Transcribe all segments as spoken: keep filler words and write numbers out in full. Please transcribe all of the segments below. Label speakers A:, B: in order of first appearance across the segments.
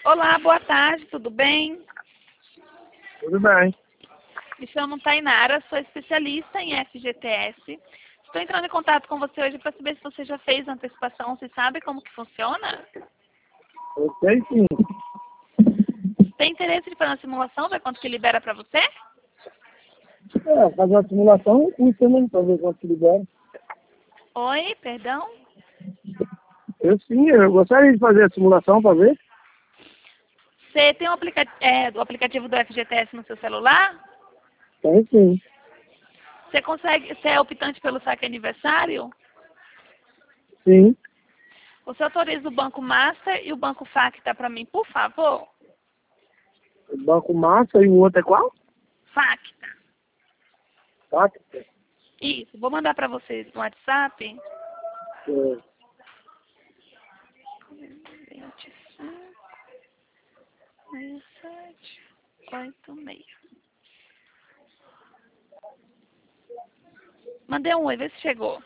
A: Olá, boa tarde, tudo bem?
B: Tudo bem.
A: Me chamo Tainara, sou especialista em F G T S. Estou entrando em contato com você hoje para saber se você já fez a antecipação, você sabe como que funciona?
B: Eu sei sim.
A: Tem interesse de fazer uma simulação, ver quanto que libera para você?
B: É, fazer uma simulação custa, né? Pra ver quanto que libera.
A: Oi, perdão?
B: Eu sim, eu gostaria de fazer a simulação para ver.
A: Você tem o, aplica é, o aplicativo do F G T S no seu celular?
B: Tem sim.
A: Você consegue, você é optante pelo saque aniversário?
B: Sim.
A: Você autoriza o Banco Master e o Banco Facta para mim, por favor?
B: O Banco Massa e o outro é qual?
A: Facta.
B: Tá?
A: Isso, vou mandar para vocês no WhatsApp.
B: É,
A: vinte e cinco, sessenta e sete, oitenta e seis. Mandei um oi, vê se chegou.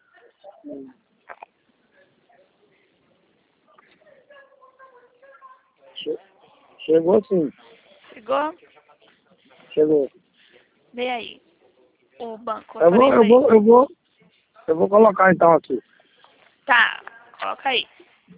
B: che- chegou sim.
A: Chegou?
B: Chegou.
A: Vê aí. O banco,
B: Eu vou, eu
A: autorizei.
B: vou, eu vou, eu vou colocar então aqui.
A: Tá, coloca aí.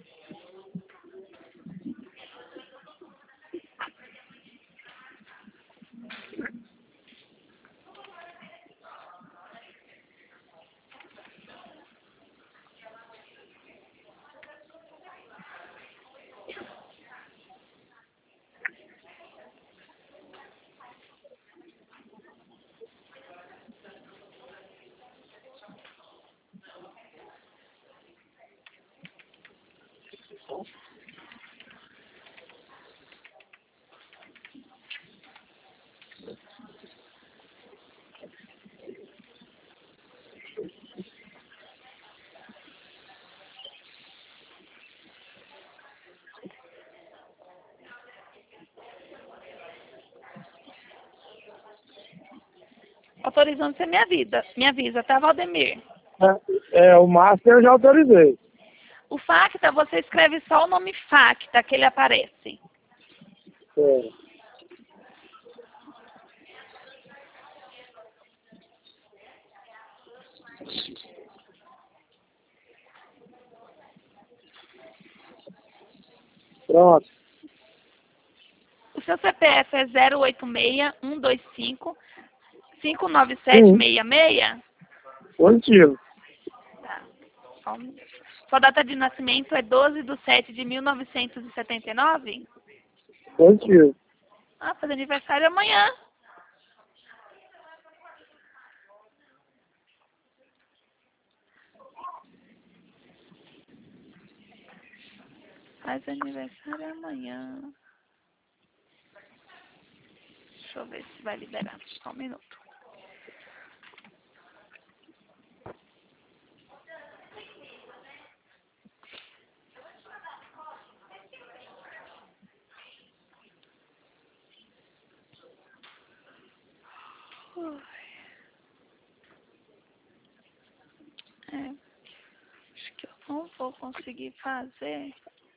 A: Autorizando, você me avisa, me avisa, tá, Valdemir?
B: É, é, o Master eu já autorizei.
A: O Facta, você escreve só o nome Facta, que ele aparece.
B: É. Pronto.
A: O seu C P F é zero oito seis, um dois cinco, cinco nove sete
B: Sim.
A: seis seis?
B: Positivo.
A: Tá, só um minuto. Sua data de nascimento é doze de sete de mil novecentos e setenta e nove?
B: Positivo.
A: Ah, faz aniversário amanhã. Faz aniversário amanhã. Deixa eu ver se vai liberar. Só um minuto. Ui. É, acho que eu não vou conseguir fazer.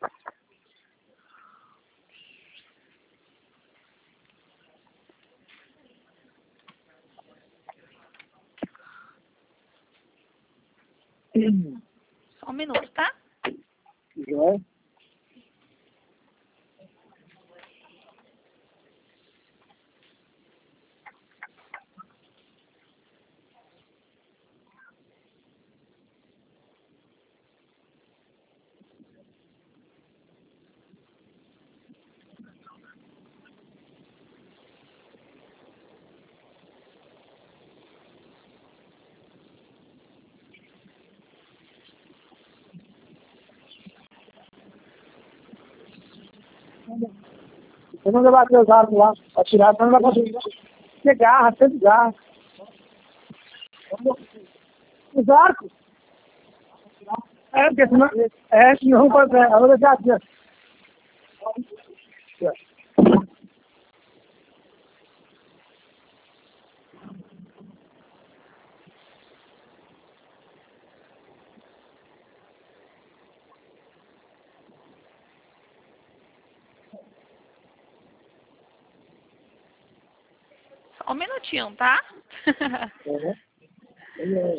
A: Só um minuto, tá?
B: Já. Você não vai ter os arcos lá para tirar, você não vai conseguir. Você garra, você garra. Os arcos? É, porque senão. É, senão pode. É, eu vou deixar aqui, ó.
A: um minutinho, tá?
B: Uhum. É.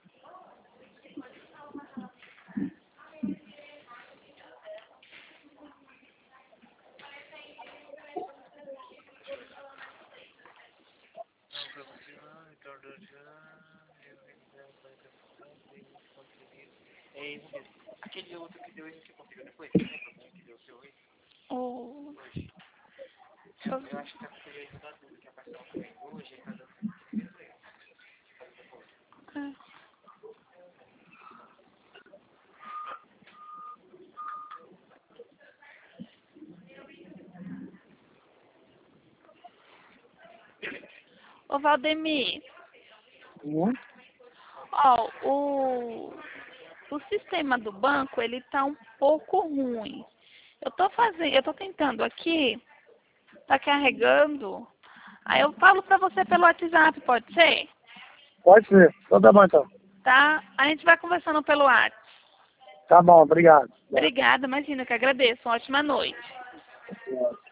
C: Aquele outro que deu, a gente conseguiu depois. Que deu o seu hoje?
A: Oh.
C: Eu acho que tá com o jeito da dúvida, que a parcela também hoje, tá dando.
A: Ô, Valdemir,
B: Uhum.
A: ó, o, o sistema do banco, ele tá um pouco ruim. Eu tô fazendo, eu tô tentando aqui, tá carregando. Aí eu falo pra você pelo WhatsApp, pode ser?
B: Pode ser. Então tá bom, então.
A: Tá? A gente vai conversando pelo WhatsApp.
B: Tá bom, obrigado.
A: Obrigada, imagina que agradeço. Uma ótima noite.
B: Obrigado.